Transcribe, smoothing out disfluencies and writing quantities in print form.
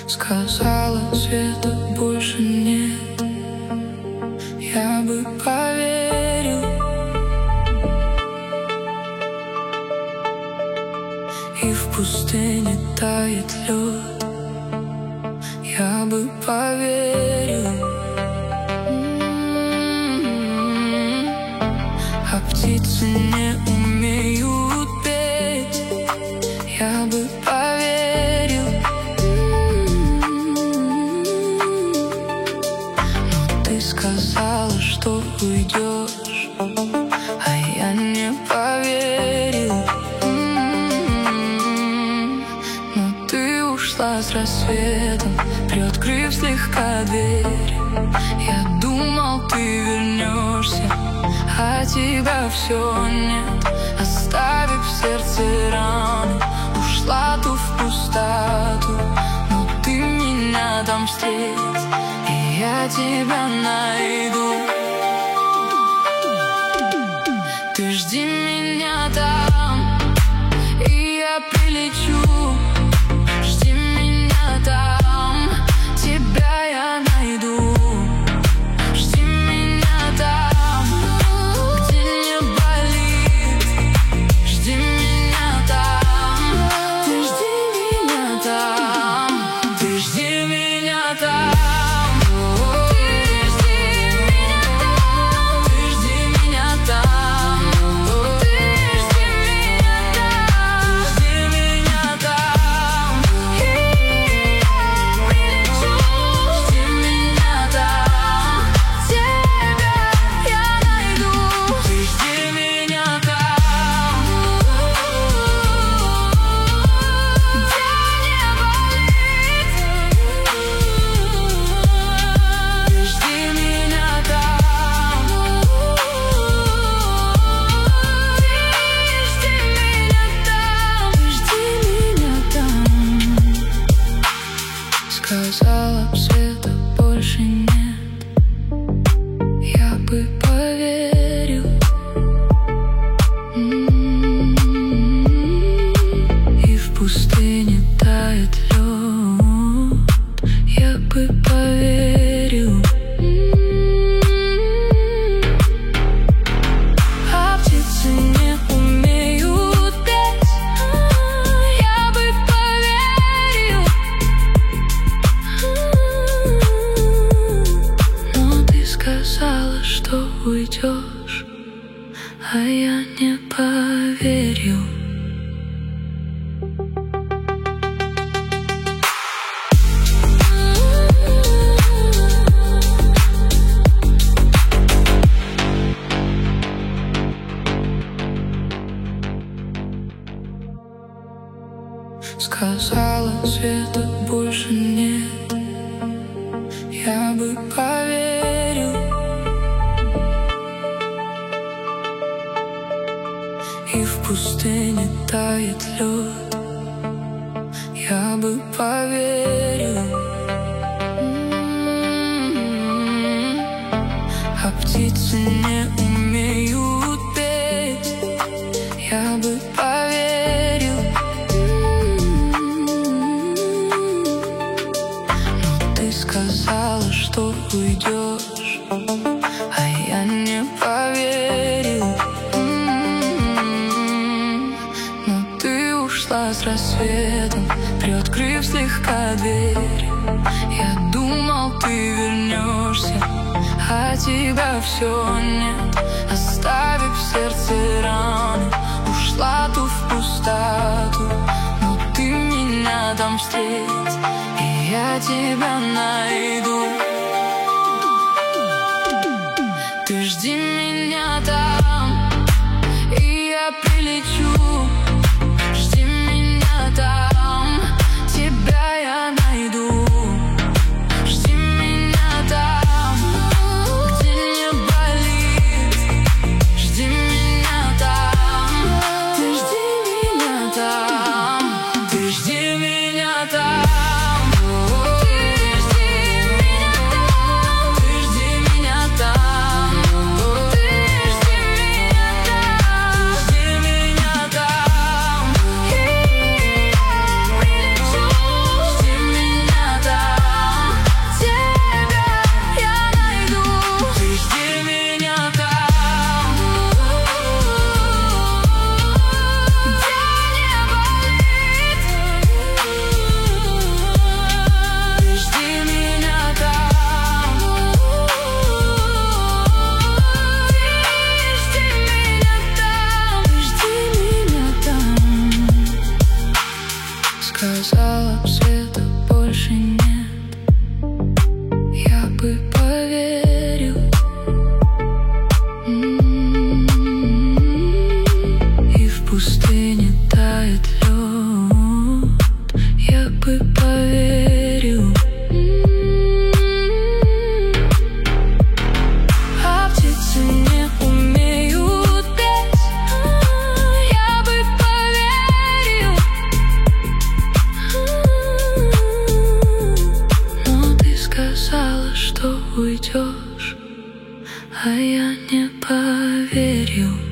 Сказала, света больше нет. Я бы поверил. И в пустыне тает лед. Я бы поверил. А птицы не умеют петь. Я бы поверил. Но ты сказала, что уйдешь, а я не поверил. Но ты ушла с рассветом, приоткрыв слегка дверь. Я думал, ты вернешься, а тебя все нет. Оставив в сердце раны, ушла ту в пустоту. Но ты меня там встреть, и я тебя найду. Ты жди меня там, и я прилечу. Жди меня там, тебя я найду. Жди меня там, где не болит. Жди меня там, ты жди меня там. Ты жди меня там. Сказала, света больше нет. Я бы поверил. И в пустыне тает лед. Я бы поверил. А птицы не умеют петь. Я бы поверил. Но ты сказала, что уйдешь, а я не поверил. Сказала, света больше нет. Я бы поверил. И в пустыне тает лед. Я бы поверил. А птицы не умеют петь. Я бы поверил. Но ты сказала, что уйдешь, а я не поверил. Но ты ушла с рассветом, приоткрыв слегка дверь. Я думал, ты вернешься, а тебя все нет. Оставив в сердце раны, ушла ту в пустоту. Но ты меня там встреть, и я тебя найду. Ты жди меня там, и я прилечу. Жди меня там, тебя я найду. Жди меня там, где не болит. Жди меня там, ты жди меня там. Ты жди меня там. Ты жди меня там. сказала, света больше нет, я бы поверил. И в пустыне тает лед, я бы поверил. А птицы не умеют петь, я бы поверил. Но ты сказала, что уйдешь, а я не поверил.